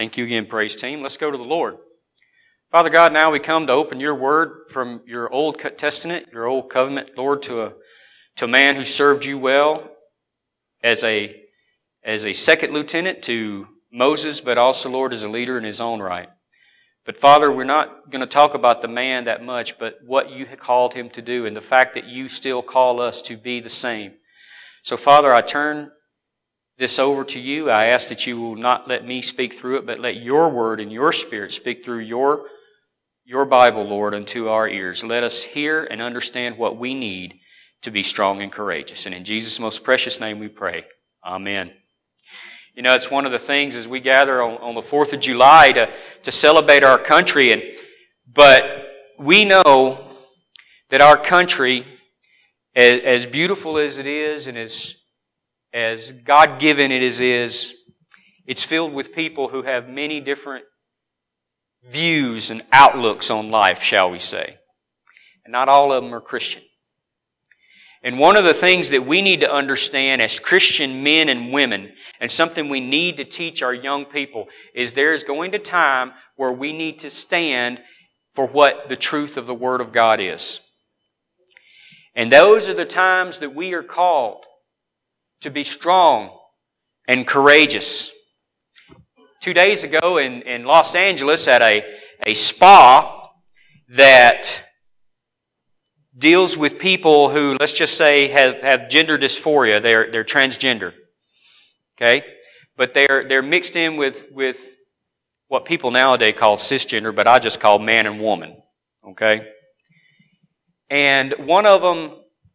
Thank you again, praise team. Let's go to the Lord. Father God, now we come to open your word from your Old Testament, your Old Covenant, Lord, to a man who served you well as a second lieutenant to Moses, but also, Lord, as a leader in his own right. But Father, we're not going to talk about the man that much, but what you had called him to do and the fact that you still call us to be the same. So Father, I turn this over to you. I ask that you will not let me speak through it, but let your word and your spirit speak through your Bible, Lord, unto our ears. Let us hear and understand what we need to be strong and courageous. And in Jesus' most precious name we pray. Amen. You know, it's one of the things as we gather on the 4th of July to celebrate our country. But we know that our country, as beautiful as it is and as God-given it is, it's filled with people who have many different views and outlooks on life, shall we say. And not all of them are Christian. And one of the things that we need to understand as Christian men and women, and something we need to teach our young people, is there's going to time where we need to stand for what the truth of the Word of God is. And those are the times that we are called to be strong and courageous. 2 days ago in Los Angeles at a spa that deals with people who, let's just say, have gender dysphoria. They're transgender. Okay? But they're mixed in with what people nowadays call cisgender, but I just call man and woman. Okay? And one of them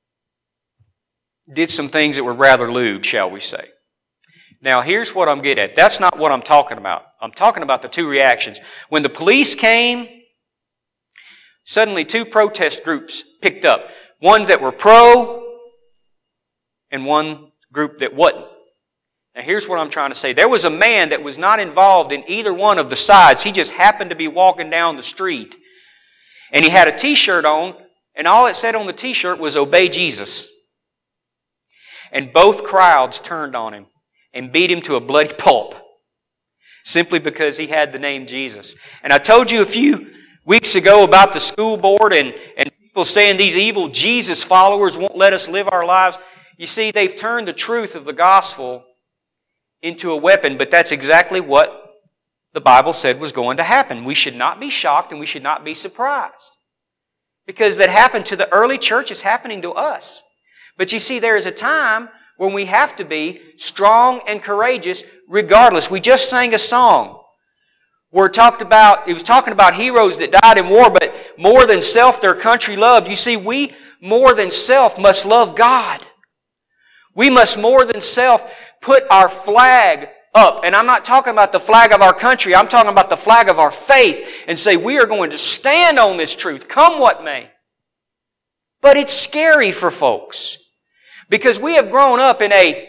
did some things that were rather lewd, shall we say. Now, here's what I'm getting at. That's not what I'm talking about. I'm talking about the two reactions. When the police came, suddenly two protest groups picked up. Ones that were pro and one group that wasn't. Now, here's what I'm trying to say. There was a man that was not involved in either one of the sides. He just happened to be walking down the street. And he had a t-shirt on, and all it said on the t-shirt was, "Obey Jesus." And both crowds turned on him and beat him to a bloody pulp simply because he had the name Jesus. And I told you a few weeks ago about the school board and people saying these evil Jesus followers won't let us live our lives. You see, they've turned the truth of the gospel into a weapon, but that's exactly what the Bible said was going to happen. We should not be shocked and we should not be surprised. Because that happened to the early church, it's happening to us. But you see, there is a time when we have to be strong and courageous regardless. We just sang a song where it was talking about heroes that died in war, but more than self their country loved. You see, we more than self must love God. We must more than self put our flag up. And I'm not talking about the flag of our country. I'm talking about the flag of our faith and say we are going to stand on this truth, come what may. But it's scary for folks. Because we have grown up in I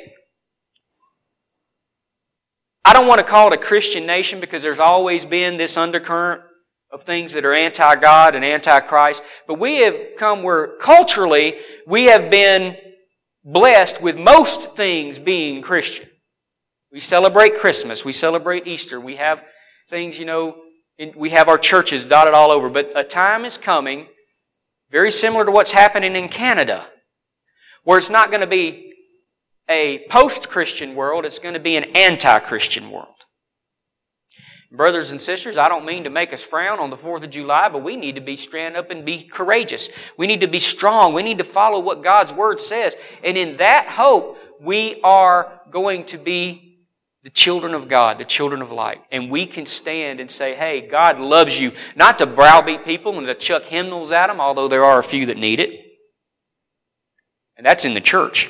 don't want to call it a Christian nation because there's always been this undercurrent of things that are anti-God and anti-Christ. But we have come where culturally we have been blessed with most things being Christian. We celebrate Christmas. We celebrate Easter. We have things, we have our churches dotted all over. But a time is coming very similar to what's happening in Canada, where it's not going to be a post-Christian world, it's going to be an anti-Christian world. Brothers and sisters, I don't mean to make us frown on the 4th of July, but we need to stand up and be courageous. We need to be strong. We need to follow what God's Word says. And in that hope, we are going to be the children of God, the children of light. And we can stand and say, hey, God loves you. Not to browbeat people and to chuck hymnals at them, although there are a few that need it. And that's in the church.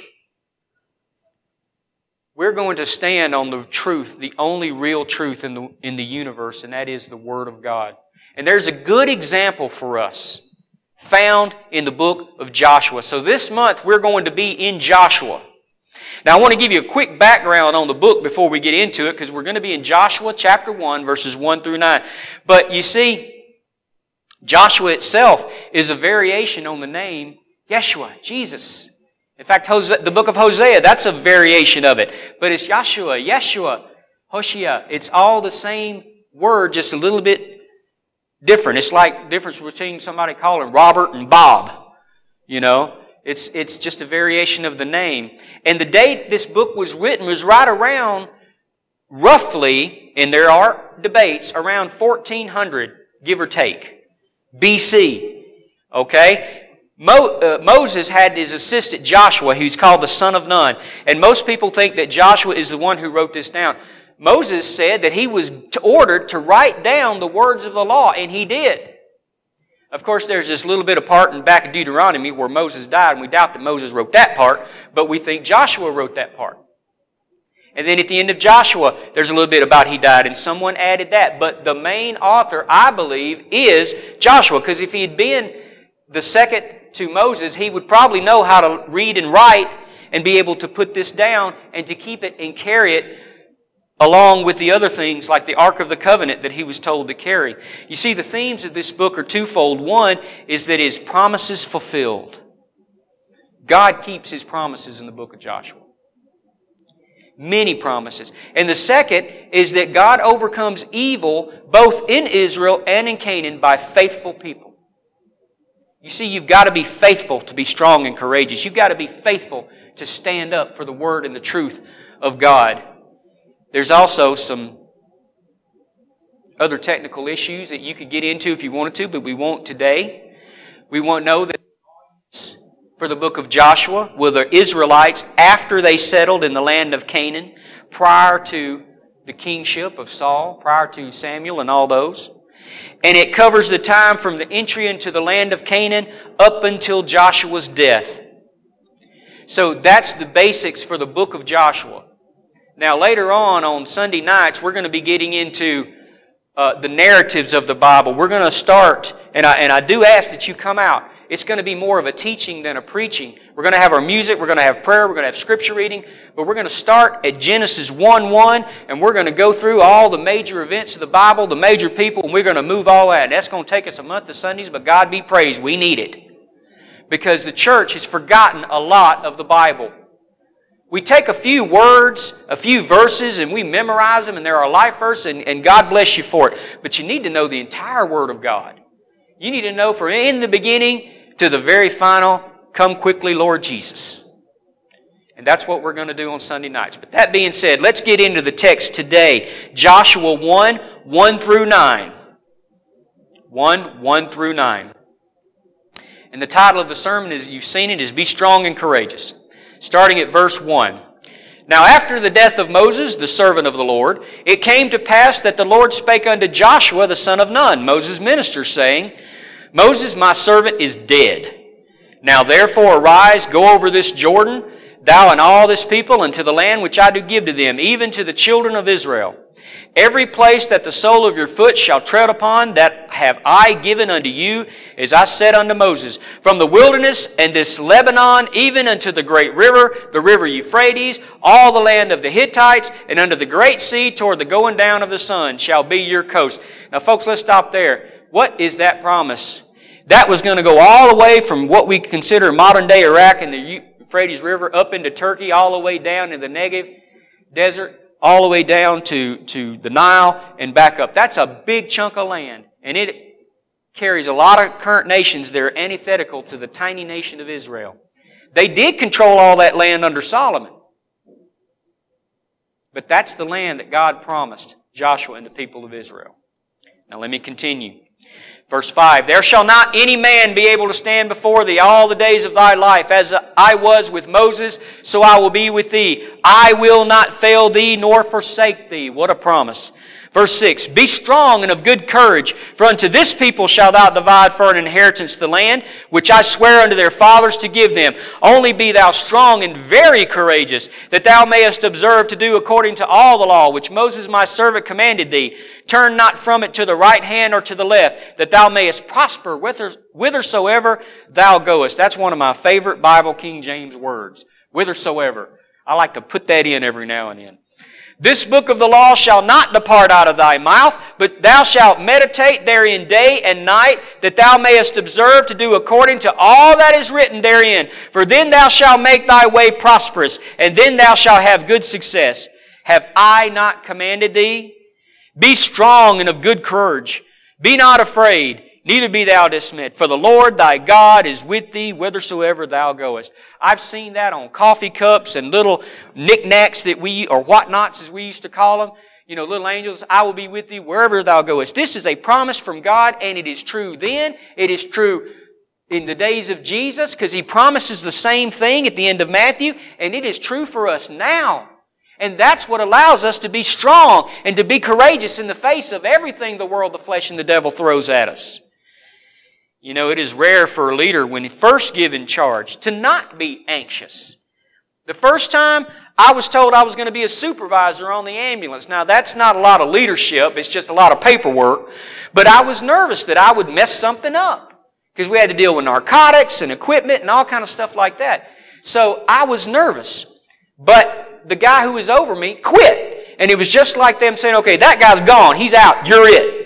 We're going to stand on the truth, the only real truth in the universe, and that is the Word of God. And there's a good example for us found in the book of Joshua. So this month we're going to be in Joshua. Now I want to give you a quick background on the book before we get into it, because we're going to be in Joshua chapter 1, verses 1 through 9. But you see, Joshua itself is a variation on the name Yeshua, Jesus. In fact, the book of Hosea, that's a variation of it. But it's Yeshua. Hoshea. It's all the same word, just a little bit different. It's like the difference between somebody calling Robert and Bob. You know, it's just a variation of the name. And the date this book was written was right around, roughly, and there are debates, around 1400, give or take, BC. Okay? Moses had his assistant Joshua, who's called the son of Nun. And most people think that Joshua is the one who wrote this down. Moses said that he was ordered to write down the words of the law, and he did. Of course, there's this little bit of part in back of Deuteronomy where Moses died, and we doubt that Moses wrote that part, but we think Joshua wrote that part. And then at the end of Joshua, there's a little bit about he died, and someone added that. But the main author, I believe, is Joshua, because if he had been the second to Moses, he would probably know how to read and write and be able to put this down and to keep it and carry it along with the other things like the Ark of the Covenant that he was told to carry. You see, the themes of this book are twofold. One is that His promises fulfilled. God keeps His promises in the book of Joshua. Many promises. And the second is that God overcomes evil both in Israel and in Canaan by faithful people. You see, you've got to be faithful to be strong and courageous. You've got to be faithful to stand up for the Word and the truth of God. There's also some other technical issues that you could get into if you wanted to, but we won't today. We won't know that for the book of Joshua were the Israelites after they settled in the land of Canaan, prior to the kingship of Saul, prior to Samuel and all those. And it covers the time from the entry into the land of Canaan up until Joshua's death. So that's the basics for the book of Joshua. Now later on Sunday nights, we're going to be getting into the narratives of the Bible. We're going to start, and I do ask that you come out. It's going to be more of a teaching than a preaching. We're going to have our music, we're going to have prayer, we're going to have scripture reading, but we're going to start at Genesis 1:1, and we're going to go through all the major events of the Bible, the major people, and we're going to move all that. And that's going to take us a month of Sundays, but God be praised, we need it. Because the church has forgotten a lot of the Bible. We take a few words, a few verses, and we memorize them, and they're our life verse, and God bless you for it. But you need to know the entire Word of God. You need to know from in the beginning to the very final, come quickly, Lord Jesus. And that's what we're going to do on Sunday nights. But that being said, let's get into the text today. Joshua 1 through 9. 1 through 9. And the title of the sermon, as you've seen it, is Be Strong and Courageous. Starting at verse 1. Now after the death of Moses, the servant of the Lord, it came to pass that the Lord spake unto Joshua the son of Nun, Moses' minister, saying, Moses, my servant, is dead. Now therefore arise, go over this Jordan, thou and all this people, unto the land which I do give to them, even to the children of Israel. Every place that the sole of your foot shall tread upon, that have I given unto you, as I said unto Moses, from the wilderness and this Lebanon, even unto the great river, the river Euphrates, all the land of the Hittites, and unto the great sea toward the going down of the sun shall be your coast. Now folks, let's stop there. What is that promise? That was going to go all the way from what we consider modern day Iraq and the Euphrates River up into Turkey, all the way down in the Negev desert, all the way down to the Nile and back up. That's a big chunk of land. And it carries a lot of current nations that are antithetical to the tiny nation of Israel. They did control all that land under Solomon. But that's the land that God promised Joshua and the people of Israel. Now let me continue. Verse 5, There shall not any man be able to stand before thee all the days of thy life. As I was with Moses, so I will be with thee. I will not fail thee nor forsake thee. What a promise. Verse 6, Be strong and of good courage, for unto this people shalt thou divide for an inheritance the land, which I swear unto their fathers to give them. Only be thou strong and very courageous, that thou mayest observe to do according to all the law, which Moses my servant commanded thee. Turn not from it to the right hand or to the left, that thou mayest prosper whithersoever thou goest. That's one of my favorite Bible King James words. Whithersoever. I like to put that in every now and then. This book of the law shall not depart out of thy mouth, but thou shalt meditate therein day and night, that thou mayest observe to do according to all that is written therein. For then thou shalt make thy way prosperous, and then thou shalt have good success. Have I not commanded thee? Be strong and of good courage. Be not afraid, neither be thou dismayed. For the Lord thy God is with thee whithersoever thou goest. I've seen that on coffee cups and little knickknacks or whatnots as we used to call them. Little angels, I will be with thee wherever thou goest. This is a promise from God, and it is true then. It is true in the days of Jesus, because He promises the same thing at the end of Matthew, and it is true for us now. And that's what allows us to be strong and to be courageous in the face of everything the world, the flesh, and the devil throws at us. It is rare for a leader, when first given charge, to not be anxious. The first time, I was told I was going to be a supervisor on the ambulance. Now, that's not a lot of leadership. It's just a lot of paperwork. But I was nervous that I would mess something up, because we had to deal with narcotics and equipment and all kind of stuff like that. So I was nervous. But the guy who was over me quit. And it was just like them saying, okay, that guy's gone. He's out. You're it.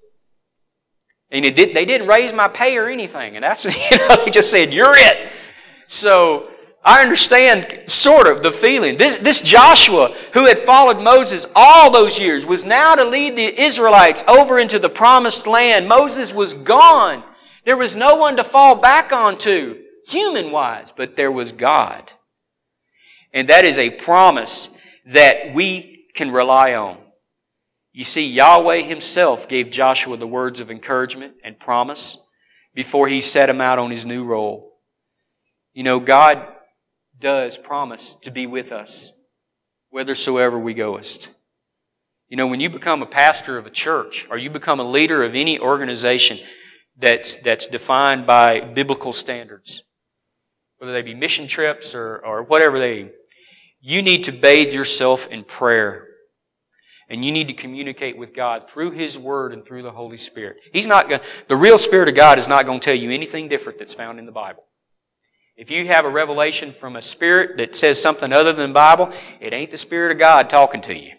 And they didn't raise my pay or anything. And that's, they just said, you're it. So I understand sort of the feeling. This Joshua, who had followed Moses all those years, was now to lead the Israelites over into the promised land. Moses was gone. There was no one to fall back onto, human-wise, but there was God. And that is a promise that we can rely on. You see, Yahweh Himself gave Joshua the words of encouragement and promise before He set him out on his new role. God does promise to be with us whithersoever we goest. When you become a pastor of a church, or you become a leader of any organization that's defined by biblical standards, whether they be mission trips or whatever you need to bathe yourself in prayer. And you need to communicate with God through His Word and through the Holy Spirit. The real Spirit of God is not going to tell you anything different that's found in the Bible. If you have a revelation from a spirit that says something other than the Bible, it ain't the Spirit of God talking to you.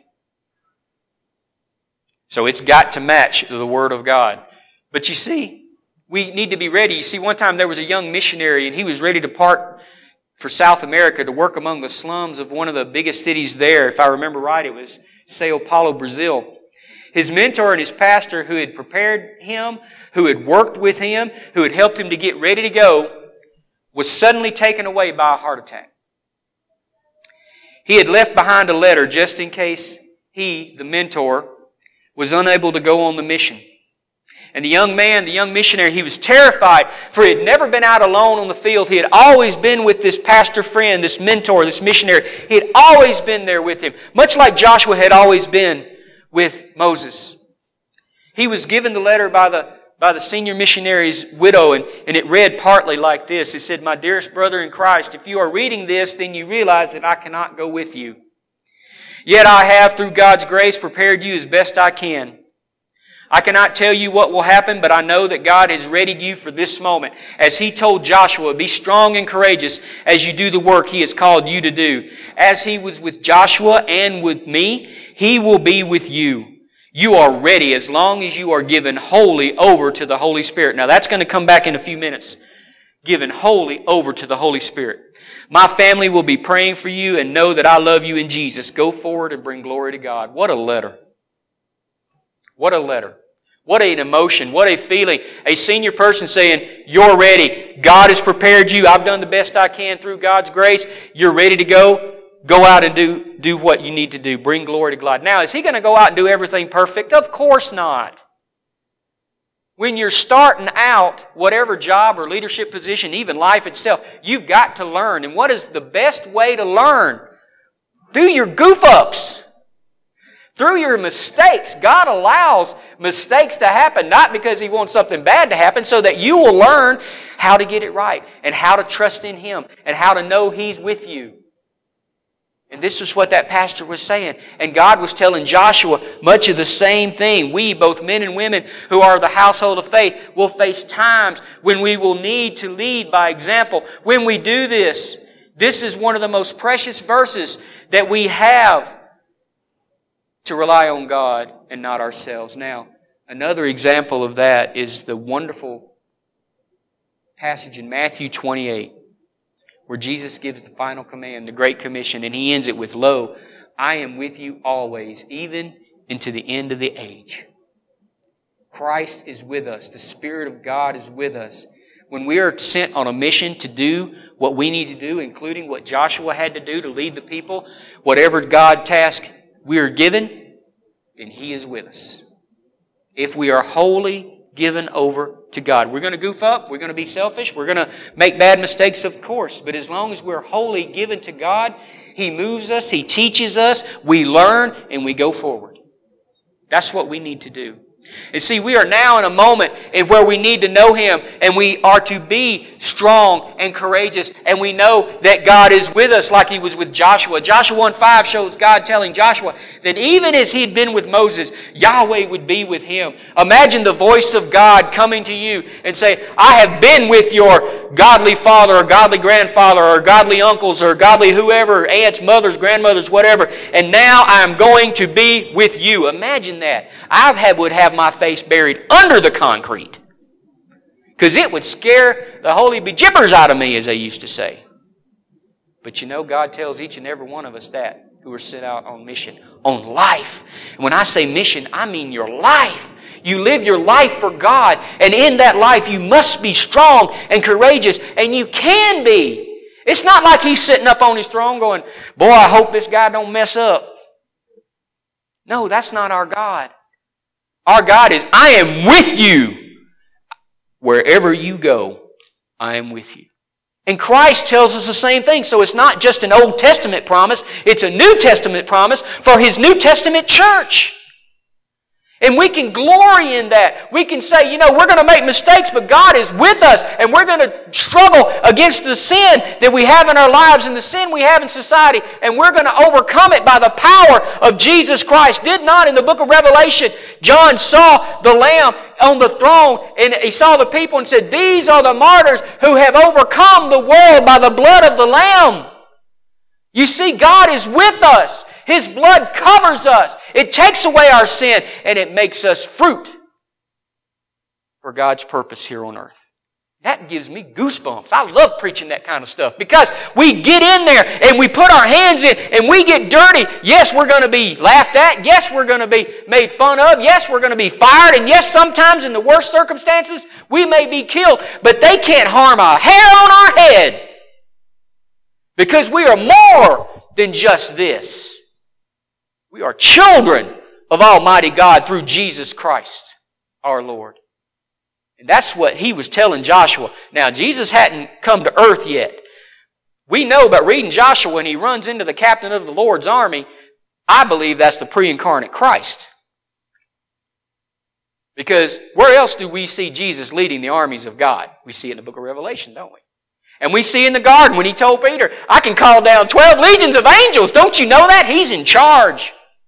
So it's got to match the Word of God. But you see, we need to be ready. You see, one time there was a young missionary, and he was ready to part for South America to work among the slums of one of the biggest cities there. If I remember right, it was Sao Paulo, Brazil. His mentor and his pastor, who had prepared him, who had worked with him, who had helped him to get ready to go, was suddenly taken away by a heart attack. He had left behind a letter just in case he, the mentor, was unable to go on the mission. And the young missionary, he was terrified, for he had never been out alone on the field. He had always been with this pastor friend, this mentor, this missionary. He had always been there with him, much like Joshua had always been with Moses. He was given the letter by the senior missionary's widow, and it read partly like this. It said, "My dearest brother in Christ, if you are reading this, then you realize that I cannot go with you. Yet I have, through God's grace, prepared you as best I can. I cannot tell you what will happen, but I know that God has readied you for this moment. As He told Joshua, be strong and courageous as you do the work He has called you to do. As He was with Joshua and with me, He will be with you. You are ready as long as you are given wholly over to the Holy Spirit." Now that's going to come back in a few minutes. Given wholly over to the Holy Spirit. "My family will be praying for you, and know that I love you in Jesus. Go forward and bring glory to God." What a letter. What a letter. What an emotion. What a feeling. A senior person saying, you're ready. God has prepared you. I've done the best I can through God's grace. You're ready to go. Go out and do what you need to do. Bring glory to God. Now, is he going to go out and do everything perfect? Of course not. When you're starting out, whatever job or leadership position, even life itself, you've got to learn. And what is the best way to learn? Through your goof-ups. Through your mistakes. God allows mistakes to happen, not because He wants something bad to happen, so that you will learn how to get it right, and how to trust in Him, and how to know He's with you. And this is what that pastor was saying. And God was telling Joshua much of the same thing. We, both men and women who are the household of faith, will face times when we will need to lead by example. When we do this, this is one of the most precious verses that we have to rely on God and not ourselves. Now, another example of that is the wonderful passage in Matthew 28, where Jesus gives the final command, the Great Commission, and He ends it with, "Lo, I am with you always, even into the end of the age. Christ is with us. The Spirit of God is with us. When we are sent on a mission to do what we need to do, including what Joshua had to do to lead the people, whatever God task we are given, then He is with us. If we are wholly given over to God. We're going to goof up. We're going to be selfish. We're going to make bad mistakes, of course. But as long as we're wholly given to God, He moves us, He teaches us, we learn, and we go forward. That's what we need to do. And see, we are now in a moment where we need to know Him, and we are to be strong and courageous, and we know that God is with us like He was with Joshua. Joshua 1:5 shows God telling Joshua that even as He'd been with Moses, Yahweh would be with him. Imagine the voice of God coming to you and say, I have been with your godly father or godly grandfather or godly uncles or godly whoever, aunts, mothers, grandmothers, whatever, and now I am going to be with you. Imagine that. I would have my face buried under the concrete because it would scare the holy bejippers out of me, as they used to say. But you know, God tells each and every one of us that who are sent out on mission, on life. And when I say mission, I mean your life. You live your life for God, and in that life you must be strong and courageous, and you can be. It's not like He's sitting up on His throne going, boy, I hope this guy don't mess up. No, that's not our God. Our God is, I am with you. Wherever you go, I am with you. And Christ tells us the same thing. So it's not just an Old Testament promise. It's a New Testament promise for His New Testament church. And we can glory in that. We can say, you know, we're going to make mistakes, but God is with us. And we're going to struggle against the sin that we have in our lives and the sin we have in society. And we're going to overcome it by the power of Jesus Christ. Did not in the book of Revelation, John saw the Lamb on the throne and he saw the people and said, these are the martyrs who have overcome the world by the blood of the Lamb. You see, God is with us. His blood covers us. It takes away our sin and it makes us fruit for God's purpose here on earth. That gives me goosebumps. I love preaching that kind of stuff because we get in there and we put our hands in and we get dirty. Yes, we're going to be laughed at. Yes, we're going to be made fun of. Yes, we're going to be fired. And yes, sometimes in the worst circumstances, we may be killed. But they can't harm a hair on our head because we are more than just this. We are children of Almighty God through Jesus Christ, our Lord. And that's what He was telling Joshua. Now, Jesus hadn't come to earth yet. We know by reading Joshua when he runs into the captain of the Lord's army, I believe that's the pre-incarnate Christ. Because where else do we see Jesus leading the armies of God? We see it in the book of Revelation, don't we? And we see in the garden when He told Peter, I can call down 12 legions of angels. Don't you know that? He's in charge.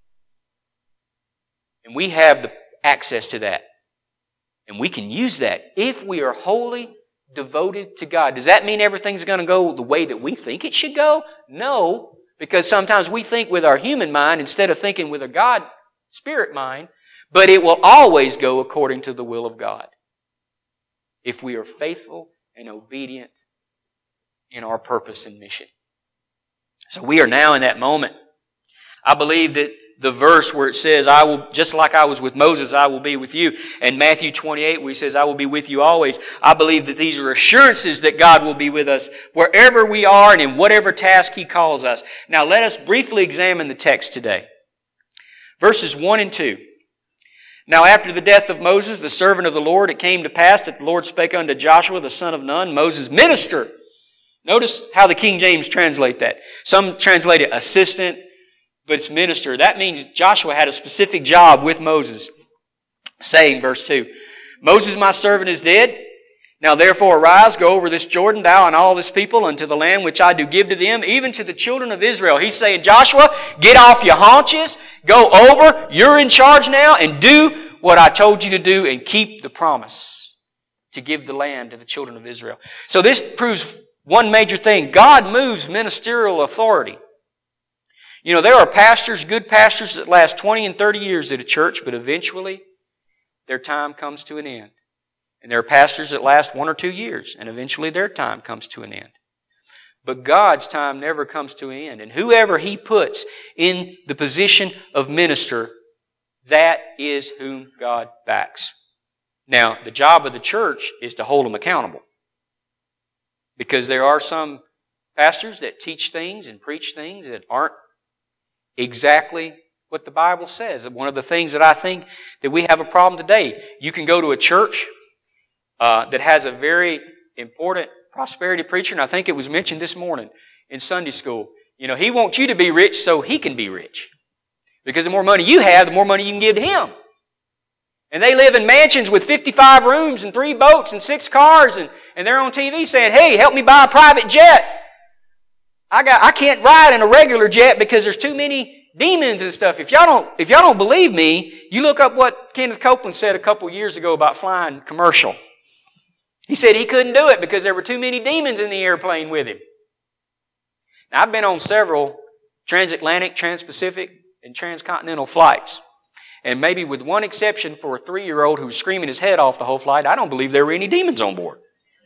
And we have the access to that. And we can use that if we are wholly devoted to God. Does that mean everything's going to go the way that we think it should go? No, because sometimes we think with our human mind instead of thinking with a God spirit mind, but it will always go according to the will of God if we are faithful and obedient in our purpose and mission. So we are now in that moment. I believe that the verse where it says, I will, just like I was with Moses, I will be with you. And Matthew 28, where He says, I will be with you always. I believe that these are assurances that God will be with us wherever we are and in whatever task He calls us. Now let us briefly examine the text today. Verses 1 and 2. Now after the death of Moses, the servant of the Lord, it came to pass that the Lord spake unto Joshua, the son of Nun, Moses' minister. Notice how the King James translate that. Some translate it assistant, but it's minister. That means Joshua had a specific job with Moses. Saying, verse 2, Moses my servant is dead. Now therefore arise, go over this Jordan, thou and all this people, unto the land which I do give to them, even to the children of Israel. He's saying, Joshua, get off your haunches, go over, you're in charge now, and do what I told you to do, and keep the promise to give the land to the children of Israel. So this proves one major thing. God moves ministerial authority. You know, there are pastors, good pastors that last 20 and 30 years at a church, but eventually their time comes to an end. And there are pastors that last 1 or 2 years, and eventually their time comes to an end. But God's time never comes to an end. And whoever He puts in the position of minister, that is whom God backs. Now, the job of the church is to hold them accountable. Because there are some pastors that teach things and preach things that aren't exactly what the Bible says. One of the things that I think that we have a problem today, you can go to a church that has a very important prosperity preacher, and I think it was mentioned this morning in Sunday school. You know, he wants you to be rich so he can be rich. Because the more money you have, the more money you can give to him. And they live in mansions with 55 rooms and 3 boats and 6 cars, and they're on TV saying, hey, help me buy a private jet. I can't ride in a regular jet because there's too many demons and stuff. If y'all don't believe me, you look up what Kenneth Copeland said a couple years ago about flying commercial. He said he couldn't do it because there were too many demons in the airplane with him. Now, I've been on several transatlantic, transpacific, and transcontinental flights. And maybe with one exception for a 3-year-old who was screaming his head off the whole flight, I don't believe there were any demons on board.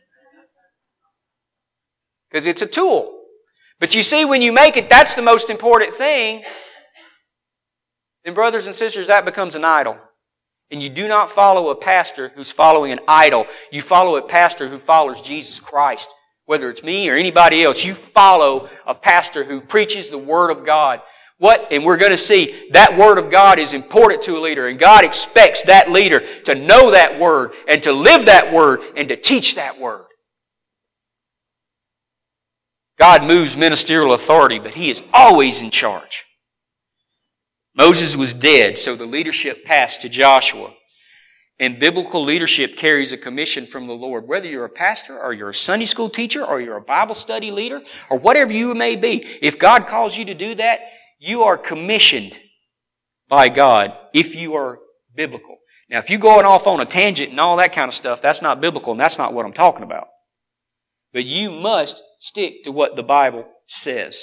Because it's a tool. But you see, when you make it, that's the most important thing, then brothers and sisters, that becomes an idol. And you do not follow a pastor who's following an idol. You follow a pastor who follows Jesus Christ. Whether it's me or anybody else, you follow a pastor who preaches the Word of God. And we're going to see that Word of God is important to a leader. And God expects that leader to know that Word and to live that Word and to teach that Word. God moves ministerial authority, but He is always in charge. Moses was dead, so the leadership passed to Joshua. And biblical leadership carries a commission from the Lord. Whether you're a pastor or you're a Sunday school teacher or you're a Bible study leader or whatever you may be, if God calls you to do that, you are commissioned by God if you are biblical. Now, if you're going off on a tangent and all that kind of stuff, that's not biblical, and that's not what I'm talking about. But you must stick to what the Bible says.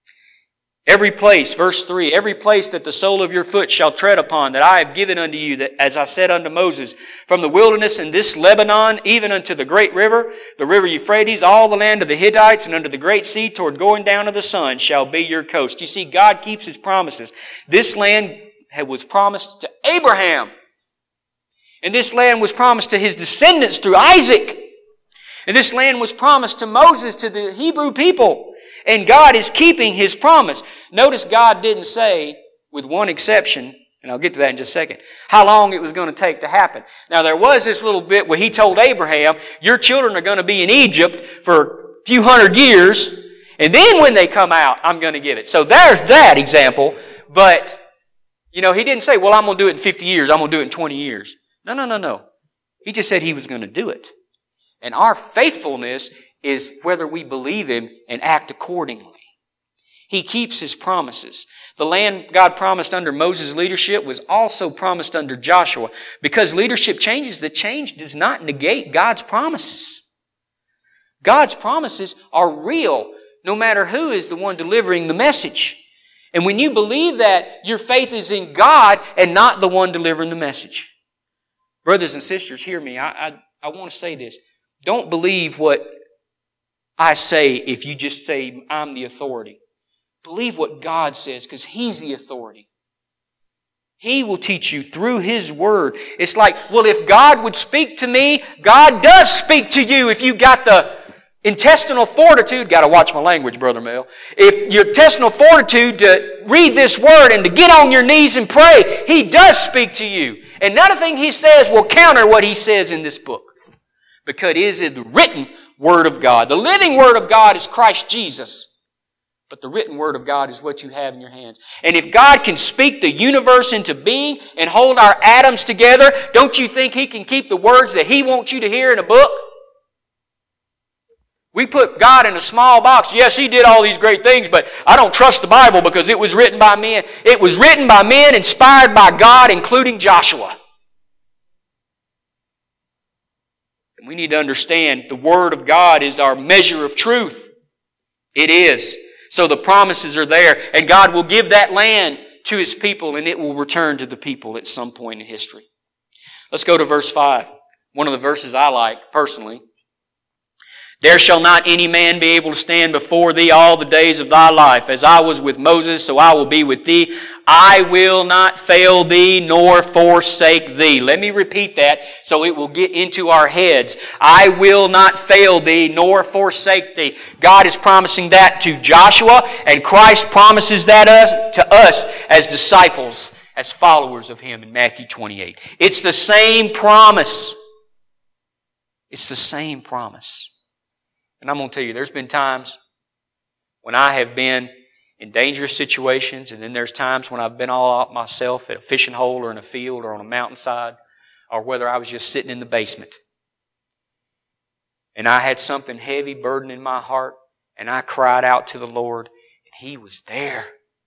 Every place, verse 3, every place that the sole of your foot shall tread upon, that I have given unto you, that as I said unto Moses, from the wilderness and this Lebanon, even unto the great river, the river Euphrates, all the land of the Hittites, and unto the great sea, toward going down of the sun, shall be your coast. You see, God keeps His promises. This land was promised to Abraham. And this land was promised to his descendants through Isaac. And this land was promised to Moses, to the Hebrew people. And God is keeping His promise. Notice God didn't say, with one exception, and I'll get to that in just a second, how long it was going to take to happen. Now there was this little bit where He told Abraham, your children are going to be in Egypt for a few hundred years, and then when they come out, I'm going to give it. So there's that example. But, He didn't say, well, I'm going to do it in 50 years, I'm going to do it in 20 years. No. He just said He was going to do it. And our faithfulness is whether we believe Him and act accordingly. He keeps His promises. The land God promised under Moses' leadership was also promised under Joshua. Because leadership changes, the change does not negate God's promises. God's promises are real, no matter who is the one delivering the message. And when you believe that, your faith is in God and not the one delivering the message. Brothers and sisters, hear me. I want to say this. Don't believe what I say if you just say, I'm the authority. Believe what God says, because He's the authority. He will teach you through His Word. It's like, well, if God would speak to me, God does speak to you if you got the intestinal fortitude. Got to watch my language, Brother Mel. If your intestinal fortitude to read this Word and to get on your knees and pray, He does speak to you. And nothing He says will counter what He says in this book. Because it is the written Word of God. The living Word of God is Christ Jesus. But the written Word of God is what you have in your hands. And if God can speak the universe into being and hold our atoms together, don't you think He can keep the words that He wants you to hear in a book? We put God in a small box. Yes, He did all these great things, but I don't trust the Bible because it was written by men. It was written by men inspired by God, including Joshua. We need to understand the Word of God is our measure of truth. It is. So the promises are there, and God will give that land to His people, and it will return to the people at some point in history. Let's go to verse 5. One of the verses I like, personally. There shall not any man be able to stand before thee all the days of thy life. As I was with Moses, so I will be with thee. I will not fail thee nor forsake thee. Let me repeat that so it will get into our heads. I will not fail thee nor forsake thee. God is promising that to Joshua, and Christ promises that to us as disciples, as followers of Him in Matthew 28. It's the same promise. It's the same promise. And I'm going to tell you, there's been times when I have been in dangerous situations, and then there's times when I've been all out myself at a fishing hole or in a field or on a mountainside, or whether I was just sitting in the basement. And I had something heavy burden in my heart, and I cried out to the Lord, and He was there.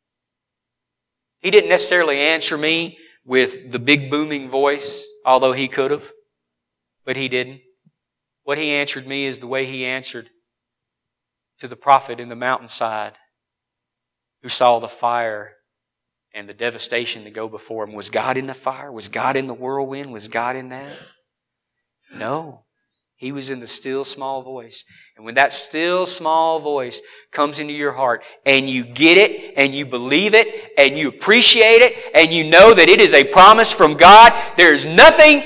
He didn't necessarily answer me with the big booming voice, although He could have, but He didn't. What He answered me is the way He answered to the prophet in the mountainside who saw the fire and the devastation to go before him. Was God in the fire? Was God in the whirlwind? Was God in that? No. He was in the still small voice. And when that still small voice comes into your heart and you get it and you believe it and you appreciate it and you know that it is a promise from God, there's nothing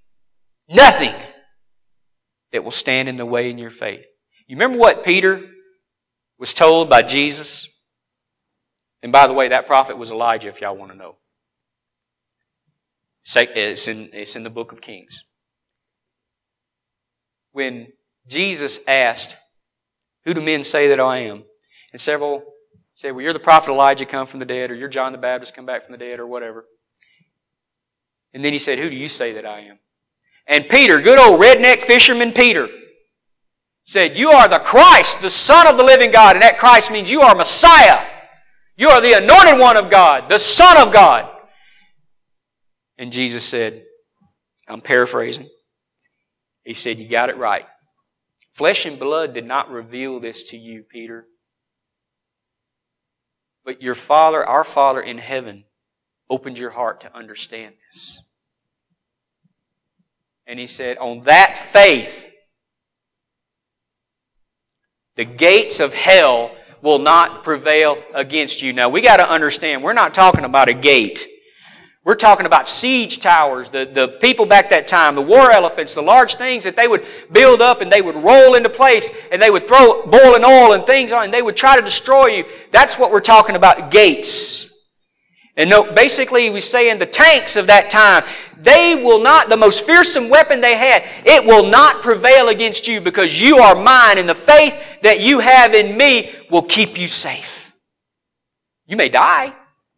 that will stand in the way in your faith. You remember what Peter was told by Jesus? And by the way, that prophet was Elijah, if y'all want to know. It's in the book of Kings. When Jesus asked, "Who do men say that I am?" And several said, "Well, you're the prophet Elijah come from the dead, or you're John the Baptist come back from the dead, or whatever." And then He said, "Who do you say that I am?" And Peter, good old redneck fisherman Peter, said, "You are the Christ, the Son of the living God." And that Christ means you are Messiah. You are the anointed one of God, the Son of God. And Jesus said, I'm paraphrasing, He said, "You got it right. Flesh and blood did not reveal this to you, Peter. But your Father, our Father in heaven, opened your heart to understand this." And He said, on that faith, the gates of hell will not prevail against you. Now, we got to understand, we're not talking about a gate. We're talking about siege towers, the people back that time, the war elephants, the large things that they would build up and they would roll into place and they would throw boiling oil and things on and they would try to destroy you. That's what we're talking about, gates. And no, basically we're saying the tanks of that time, they will not, the most fearsome weapon they had, it will not prevail against you because you are mine and the faith that you have in me will keep you safe. You may die.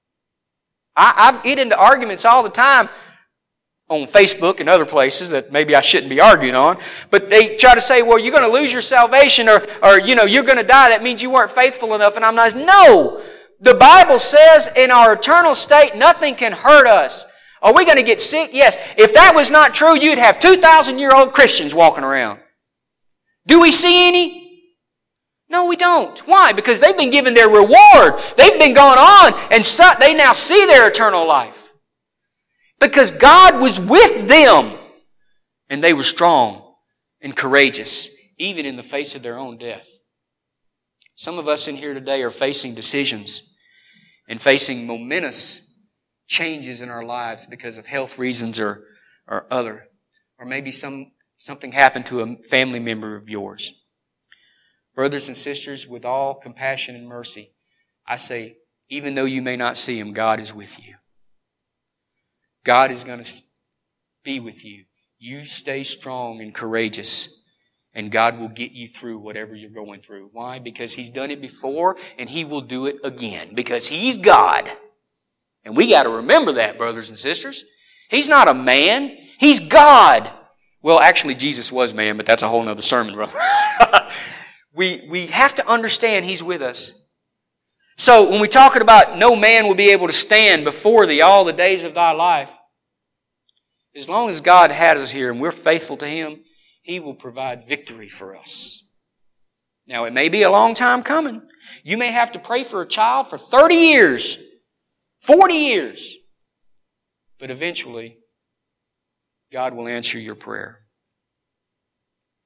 I get into arguments all the time on Facebook and other places that maybe I shouldn't be arguing on, but they try to say, well, you're going to lose your salvation or you're going to die. That means you weren't faithful enough. And I'm not, no! The Bible says in our eternal state, nothing can hurt us. Are we going to get sick? Yes. If that was not true, you'd have 2,000-year-old Christians walking around. Do we see any? No, we don't. Why? Because they've been given their reward. They've been gone on, and they now see their eternal life. Because God was with them, and they were strong and courageous, even in the face of their own death. Some of us in here today are facing decisions and facing momentous changes in our lives because of health reasons or other. Or maybe something happened to a family member of yours. Brothers and sisters, with all compassion and mercy, I say, even though you may not see Him, God is with you. God is going to be with you. You stay strong and courageous. And God will get you through whatever you're going through. Why? Because He's done it before and He will do it again. Because He's God. And we got to remember that, brothers and sisters. He's not a man. He's God. Well, actually, Jesus was man, but that's a whole other sermon, brother. We have to understand He's with us. So when we're talking about no man will be able to stand before thee all the days of thy life, as long as God has us here and we're faithful to Him, He will provide victory for us. Now, it may be a long time coming. You may have to pray for a child for 30 years, 40 years. But eventually, God will answer your prayer.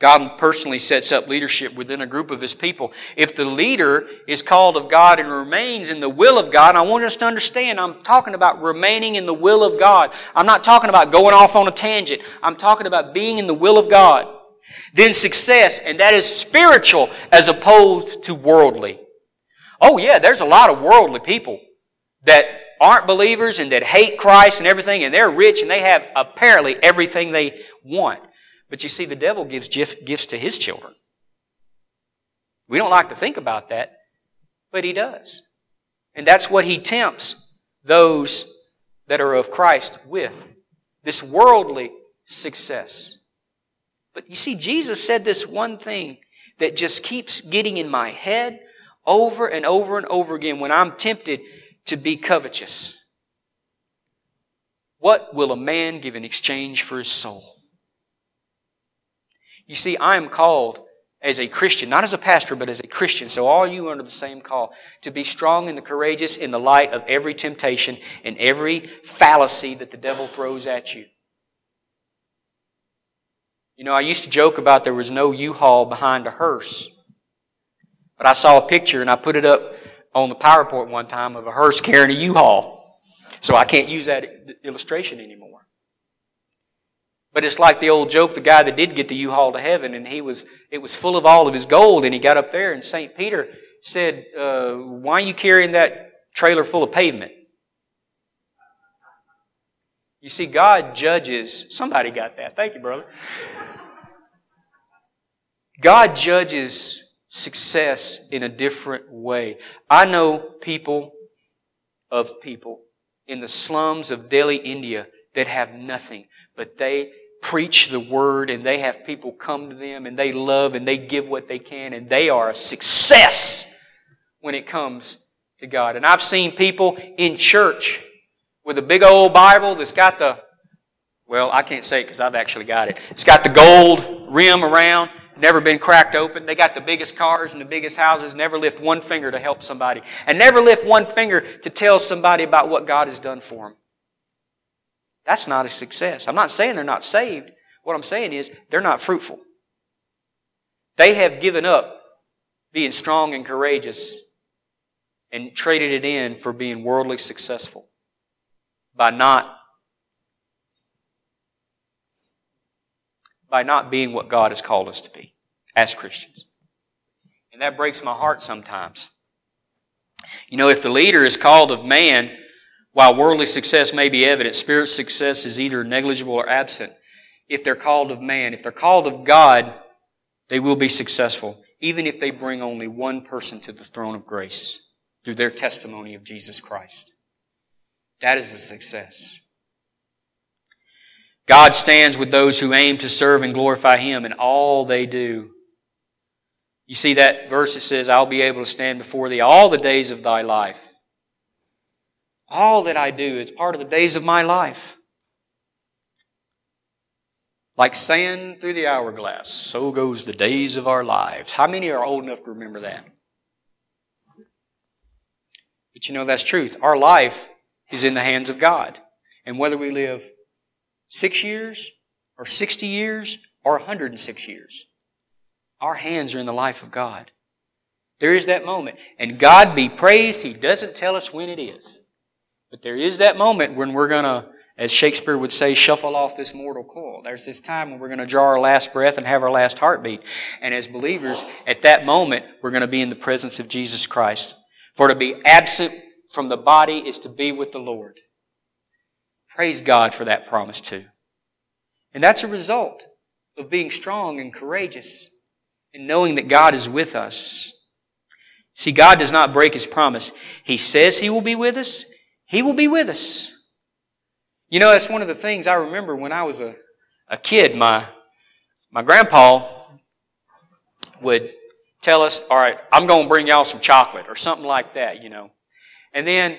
God personally sets up leadership within a group of His people. If the leader is called of God and remains in the will of God, I want us to understand, I'm talking about remaining in the will of God. I'm not talking about going off on a tangent. I'm talking about being in the will of God. Then success, and that is spiritual as opposed to worldly. Oh yeah, there's a lot of worldly people that aren't believers and that hate Christ and everything, and they're rich and they have apparently everything they want. But you see, the devil gives gifts to his children. We don't like to think about that, but he does. And that's what he tempts those that are of Christ with. This worldly success. But you see, Jesus said this one thing that just keeps getting in my head over and over and over again when I'm tempted to be covetous. What will a man give in exchange for his soul? You see, I am called as a Christian, not as a pastor, but as a Christian. So all you under the same call, to be strong and courageous in the light of every temptation and every fallacy that the devil throws at you. You know, I used to joke about there was no U-Haul behind a hearse. But I saw a picture and I put it up on the PowerPoint one time of a hearse carrying a U-Haul. So I can't use that illustration anymore. But it's like the old joke, the guy that did get the U-Haul to heaven, and it was full of all of his gold, and he got up there, and St. Peter said, why are you carrying that trailer full of pavement? You see, God judges, somebody got that, thank you, brother. God judges success in a different way. I know people in the slums of Delhi, India, that have nothing, but they preach the Word and they have people come to them and they love and they give what they can and they are a success when it comes to God. And I've seen people in church with a big old Bible that's got I can't say it because I've actually got it. It's got the gold rim around, never been cracked open. They got the biggest cars and the biggest houses, never lift one finger to help somebody. And never lift one finger to tell somebody about what God has done for them. That's not a success. I'm not saying they're not saved. What I'm saying is they're not fruitful. They have given up being strong and courageous and traded it in for being worldly successful by not being what God has called us to be as Christians. And that breaks my heart sometimes. You know, if the leader is called of man, while worldly success may be evident, spiritual success is either negligible or absent. If they're called of man, if they're called of God, they will be successful, even if they bring only one person to the throne of grace through their testimony of Jesus Christ. That is a success. God stands with those who aim to serve and glorify Him in all they do. You see that verse that says, I'll be able to stand before Thee all the days of Thy life. All that I do is part of the days of my life. Like sand through the hourglass, so goes the days of our lives. How many are old enough to remember that? But you know, that's truth. Our life is in the hands of God. And whether we live 6 years or 60 years or 106 years, our hands are in the life of God. There is that moment. And God be praised, He doesn't tell us when it is. But there is that moment when we're going to, as Shakespeare would say, shuffle off this mortal coil. There's this time when we're going to draw our last breath and have our last heartbeat. And as believers, at that moment, we're going to be in the presence of Jesus Christ. For to be absent from the body is to be with the Lord. Praise God for that promise too. And that's a result of being strong and courageous and knowing that God is with us. See, God does not break His promise. He says He will be with us. He will be with us. You know, that's one of the things I remember when I was a kid. My grandpa would tell us, all right, I'm going to bring y'all some chocolate or something like that, you know. And then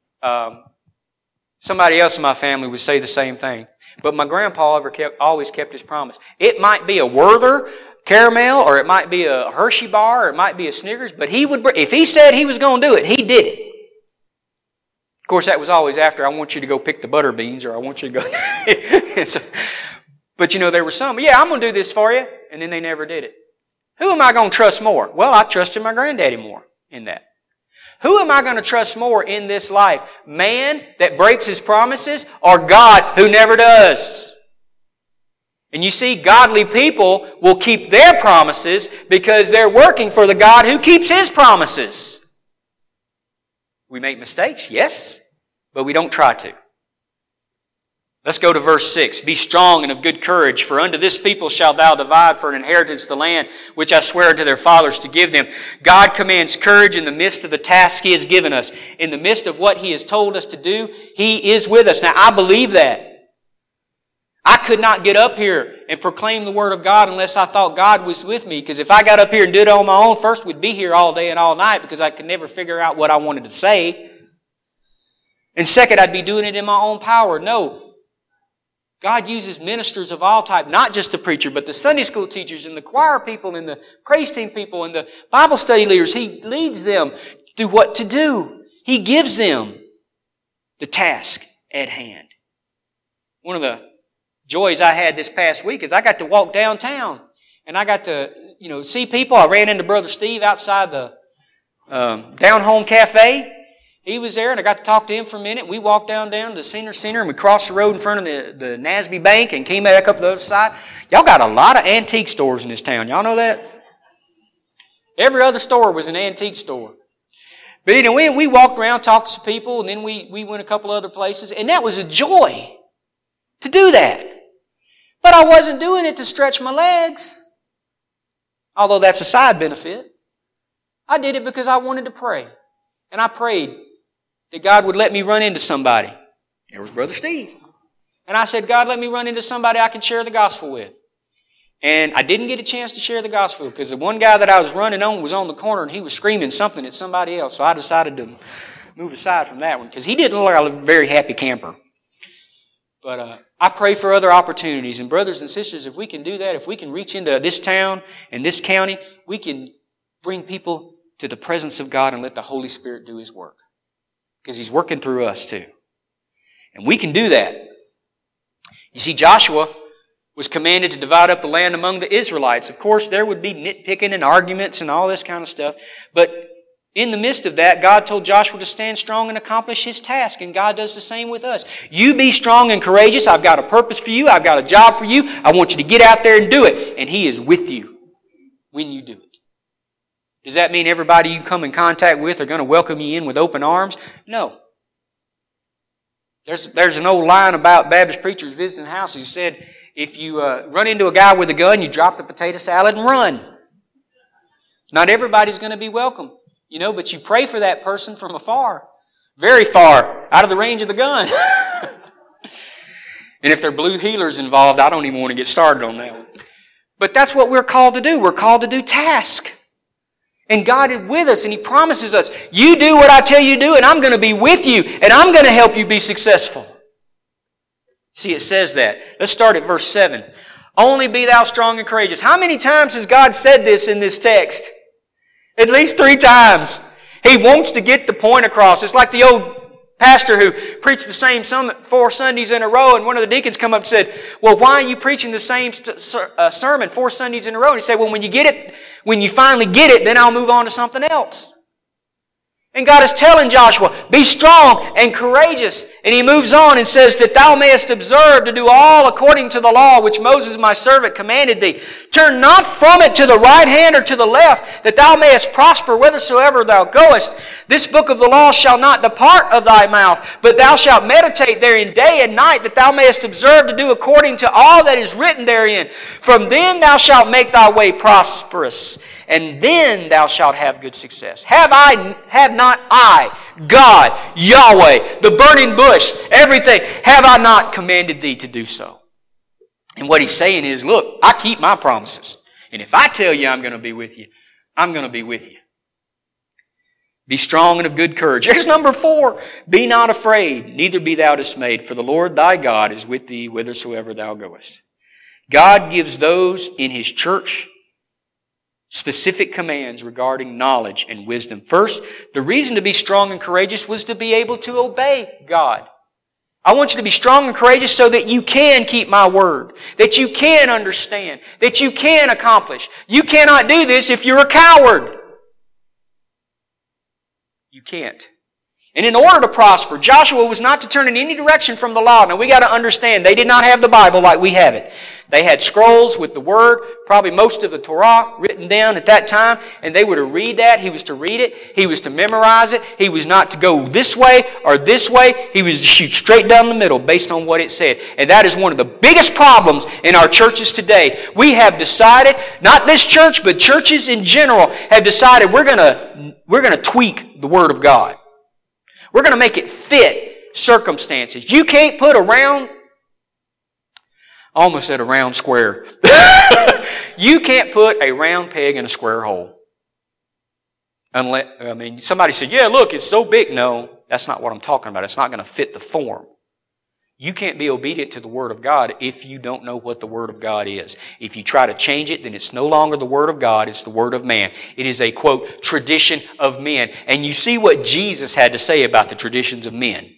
somebody else in my family would say the same thing. But my grandpa always kept his promise. It might be a Werther caramel, or it might be a Hershey bar, or it might be a Snickers, but if he said he was going to do it, he did it. Of course, that was always after, I want you to go pick the butter beans, or I want you to go... But you know, there were some, yeah, I'm going to do this for you. and then they never did it. Who am I going to trust more? Well, I trusted my granddaddy more in that. Who am I going to trust more in this life? Man that breaks his promises or God who never does? And you see, godly people will keep their promises because they're working for the God who keeps His promises. We make mistakes, yes, but we don't try to. Let's go to verse 6. Be strong and of good courage, for unto this people shalt thou divide for an inheritance the land which I swear unto their fathers to give them. God commands courage in the midst of the task He has given us. In the midst of what He has told us to do, He is with us. Now, I believe that. I could not get up here and proclaim the Word of God unless I thought God was with me. Because if I got up here and did it on my own, first we'd be here all day and all night because I could never figure out what I wanted to say. And second, I'd be doing it in my own power. No. God uses ministers of all type, not just the preacher, but the Sunday school teachers and the choir people and the praise team people and the Bible study leaders. He leads them to what to do. He gives them the task at hand. One of the joys I had this past week is I got to walk downtown and I got to, see people. I ran into Brother Steve outside the Down Home Cafe. He was there and I got to talk to him for a minute. We walked down to the Senior Center and we crossed the road in front of the NASB Bank and came back up the other side. Y'all got a lot of antique stores in this town. Y'all know that? Every other store was an antique store. But anyway, we walked around, talked to some people, and then we went a couple other places. And that was a joy to do that. But I wasn't doing it to stretch my legs. Although that's a side benefit. I did it because I wanted to pray. And I prayed that God would let me run into somebody. There was Brother Steve. And I said, God, let me run into somebody I can share the gospel with. And I didn't get a chance to share the gospel because the one guy that I was running on was on the corner and he was screaming something at somebody else. So I decided to move aside from that one because he didn't look like a very happy camper. But I pray for other opportunities. And brothers and sisters, if we can do that, if we can reach into this town and this county, we can bring people to the presence of God and let the Holy Spirit do His work. Because He's working through us too. And we can do that. You see, Joshua was commanded to divide up the land among the Israelites. Of course, there would be nitpicking and arguments and all this kind of stuff. But in the midst of that, God told Joshua to stand strong and accomplish his task. And God does the same with us. You be strong and courageous. I've got a purpose for you. I've got a job for you. I want you to get out there and do it. And He is with you when you do it. Does that mean everybody you come in contact with are going to welcome you in with open arms? No. There's an old line about Baptist preachers visiting houses who said, if you run into a guy with a gun, you drop the potato salad and run. Not everybody's going to be welcome. But you pray for that person from afar. Very far, out of the range of the gun. And if there are blue healers involved, I don't even want to get started on that one. But that's what we're called to do. We're called to do task. And God is with us and He promises us, you do what I tell you to do and I'm going to be with you and I'm going to help you be successful. See, it says that. Let's start at verse 7. Only be thou strong and courageous. How many times has God said this in this text? At least 3 times. He wants to get the point across. It's like the old pastor who preached the same 4 Sundays in a row, and one of the deacons come up and said, well, why are you preaching the same sermon 4 Sundays in a row? And he said, well, when you finally get it, then I'll move on to something else. And God is telling Joshua, be strong and courageous. And He moves on and says that thou mayest observe to do all according to the law which Moses my servant commanded thee. Turn not from it to the right hand or to the left, that thou mayest prosper whithersoever thou goest. This book of the law shall not depart of thy mouth, but thou shalt meditate therein day and night, that thou mayest observe to do according to all that is written therein. From then thou shalt make thy way prosperous, and then thou shalt have good success. Have not I, God, Yahweh, the burning bush, everything, have I not commanded thee to do so? And what He's saying is, look, I keep my promises. And if I tell you I'm going to be with you, I'm going to be with you. Be strong and of good courage. Here's number 4. Be not afraid, neither be thou dismayed, for the Lord thy God is with thee whithersoever thou goest. God gives those in His church specific commands regarding knowledge and wisdom. First, the reason to be strong and courageous was to be able to obey God. I want you to be strong and courageous so that you can keep my word, that you can understand, that you can accomplish. You cannot do this if you're a coward. You can't. And in order to prosper, Joshua was not to turn in any direction from the law. Now we got to understand, they did not have the Bible like we have it. They had scrolls with the Word, probably most of the Torah written down at that time, and they were to read that. He was to read it. He was to memorize it. He was not to go this way or this way. He was to shoot straight down the middle based on what it said. And that is one of the biggest problems in our churches today. We have decided, not this church, but churches in general have decided we're going to tweak the Word of God. We're going to make it fit circumstances. You can't put a round, I almost said a round square. You can't put a round peg in a square hole. Somebody said, yeah, look, it's so big. No, that's not what I'm talking about. It's not going to fit the form. You can't be obedient to the Word of God if you don't know what the Word of God is. If you try to change it, then it's no longer the Word of God, it's the Word of man. It is a, quote, tradition of men. And you see what Jesus had to say about the traditions of men.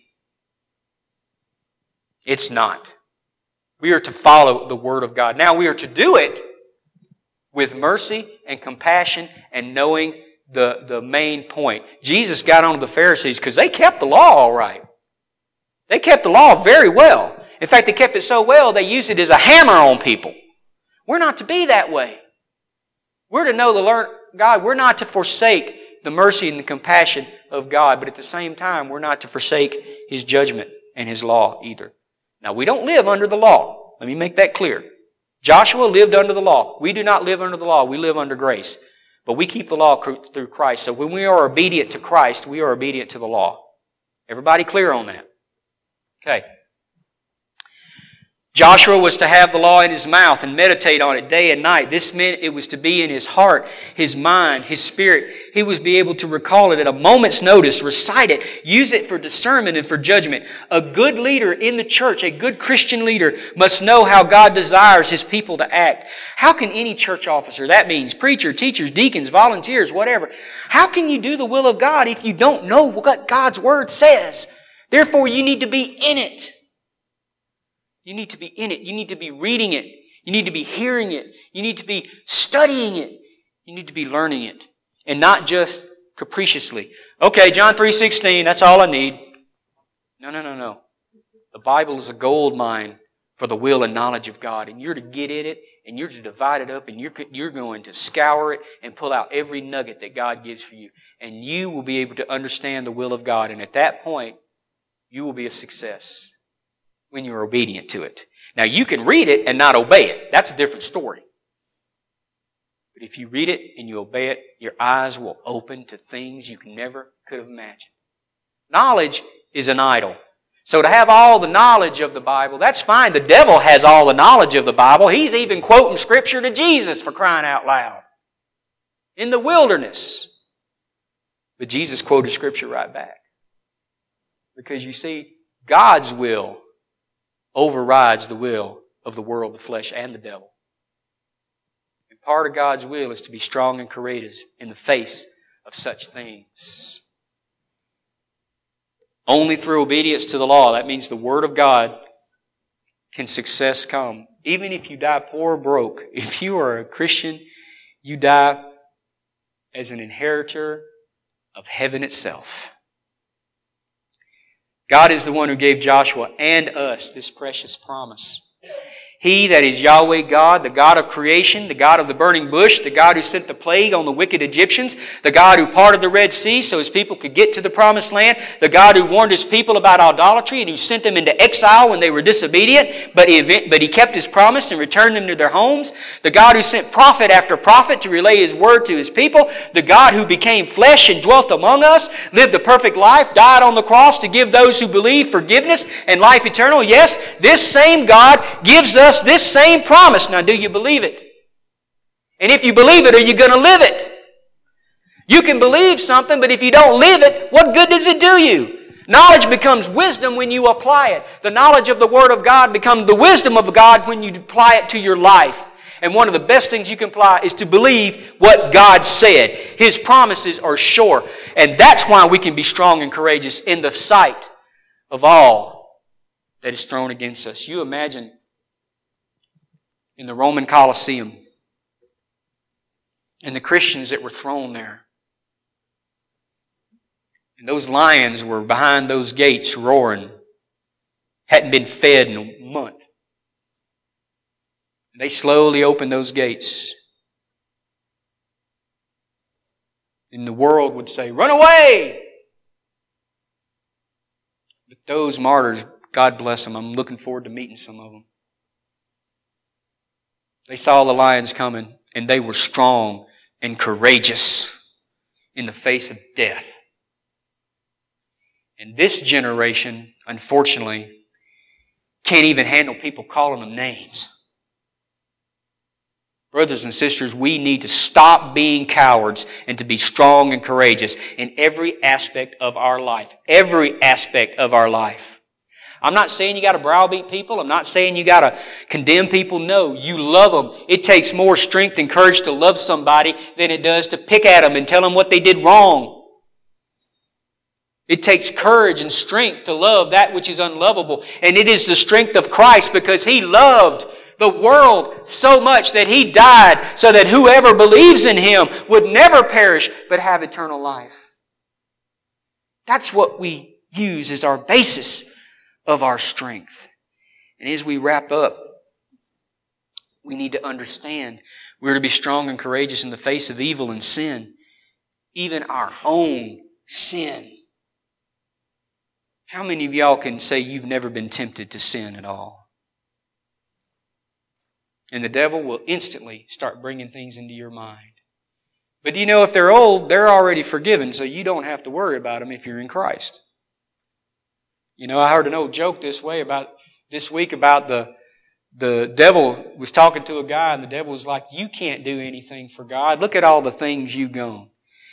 It's not. We are to follow the Word of God. Now we are to do it with mercy and compassion and knowing the main point. Jesus got on to the Pharisees because they kept the law all right. They kept the law very well. In fact, they kept it so well, they used it as a hammer on people. We're not to be that way. We're to know the Lord God. We're not to forsake the mercy and the compassion of God, but at the same time, we're not to forsake His judgment and His law either. Now, we don't live under the law. Let me make that clear. Joshua lived under the law. We do not live under the law. We live under grace. But we keep the law through Christ. So when we are obedient to Christ, we are obedient to the law. Everybody clear on that? Okay. Joshua was to have the law in his mouth and meditate on it day and night. This meant it was to be in his heart, his mind, his spirit. He was to be able to recall it at a moment's notice, recite it, use it for discernment and for judgment. A good leader in the church, a good Christian leader, must know how God desires His people to act. How can any church officer, that means preacher, teachers, deacons, volunteers, whatever, how can you do the will of God if you don't know what God's Word says? Therefore, you need to be in it. You need to be in it. You need to be reading it. You need to be hearing it. You need to be studying it. You need to be learning it. And not just capriciously. Okay, John 3:16, that's all I need. No. The Bible is a gold mine for the will and knowledge of God. And you're to get in it, and you're to divide it up, and you're going to scour it and pull out every nugget that God gives for you. And you will be able to understand the will of God. And at that point, you will be a success when you're obedient to it. Now, you can read it and not obey it. That's a different story. But if you read it and you obey it, your eyes will open to things you never could have imagined. Knowledge is an idol. So to have all the knowledge of the Bible, that's fine. The devil has all the knowledge of the Bible. He's even quoting Scripture to Jesus, for crying out loud, in the wilderness. But Jesus quoted Scripture right back. Because you see, God's will overrides the will of the world, the flesh, and the devil. And part of God's will is to be strong and courageous in the face of such things. Only through obedience to the law, that means the Word of God, can success come. Even if you die poor or broke, if you are a Christian, you die as an inheritor of heaven itself. God is the one who gave Joshua and us this precious promise. He, that is Yahweh God, the God of creation, the God of the burning bush, the God who sent the plague on the wicked Egyptians, the God who parted the Red Sea so His people could get to the promised land, the God who warned His people about idolatry and who sent them into exile when they were disobedient, but He kept His promise and returned them to their homes, the God who sent prophet after prophet to relay His word to His people, the God who became flesh and dwelt among us, lived a perfect life, died on the cross to give those who believe forgiveness and life eternal. Yes, this same God gives us this same promise. Now, do you believe it? And if you believe it, are you going to live it? You can believe something, but if you don't live it, what good does it do you? Knowledge becomes wisdom when you apply it. The knowledge of the Word of God becomes the wisdom of God when you apply it to your life. And one of the best things you can apply is to believe what God said. His promises are sure. And that's why we can be strong and courageous in the sight of all that is thrown against us. You imagine in the Roman Colosseum and the Christians that were thrown there. And those lions were behind those gates roaring. Hadn't been fed in a month. They slowly opened those gates. And the world would say, "Run away!" But those martyrs, God bless them, I'm looking forward to meeting some of them. They saw the lions coming, and they were strong and courageous in the face of death. And this generation, unfortunately, can't even handle people calling them names. Brothers and sisters, we need to stop being cowards and to be strong and courageous in every aspect of our life. Every aspect of our life. I'm not saying you got to browbeat people. I'm not saying you got to condemn people. No, you love them. It takes more strength and courage to love somebody than it does to pick at them and tell them what they did wrong. It takes courage and strength to love that which is unlovable. And it is the strength of Christ because He loved the world so much that He died so that whoever believes in Him would never perish but have eternal life. That's what we use as our basis of our strength. And as we wrap up, we need to understand we're to be strong and courageous in the face of evil and sin, even our own sin. How many of y'all can say you've never been tempted to sin at all? And the devil will instantly start bringing things into your mind. But you know, if they're old, they're already forgiven, so you don't have to worry about them if you're in Christ. You know, I heard an old joke this week about the devil was talking to a guy, and the devil was like, "You can't do anything for God. Look at all the things you've gone."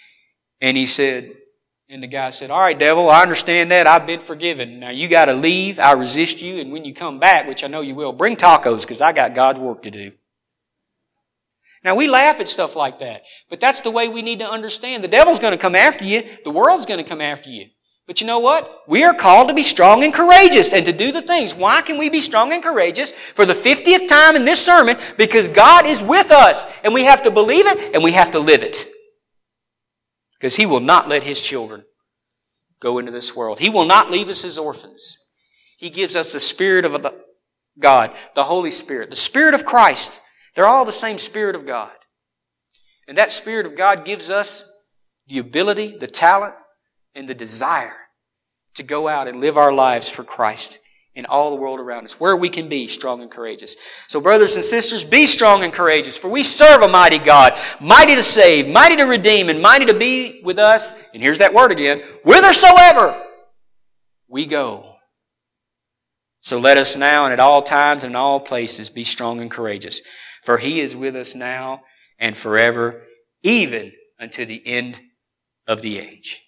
And the guy said, "All right, devil, I understand that. I've been forgiven. Now you got to leave. I resist you. And when you come back, which I know you will, bring tacos because I got God's work to do." Now we laugh at stuff like that, but that's the way we need to understand. The devil's going to come after you. The world's going to come after you. But you know what? We are called to be strong and courageous and to do the things. Why can we be strong and courageous? For the 50th time in this sermon, because God is with us and we have to believe it and we have to live it. Because He will not let His children go into this world. He will not leave us as orphans. He gives us the Spirit of God, the Holy Spirit, the Spirit of Christ. They're all the same Spirit of God. And that Spirit of God gives us the ability, the talent, and the desire to go out and live our lives for Christ in all the world around us, where we can be strong and courageous. So brothers and sisters, be strong and courageous, for we serve a mighty God, mighty to save, mighty to redeem, and mighty to be with us, and here's that word again, whithersoever we go. So let us now and at all times and in all places be strong and courageous, for He is with us now and forever, even unto the end of the age.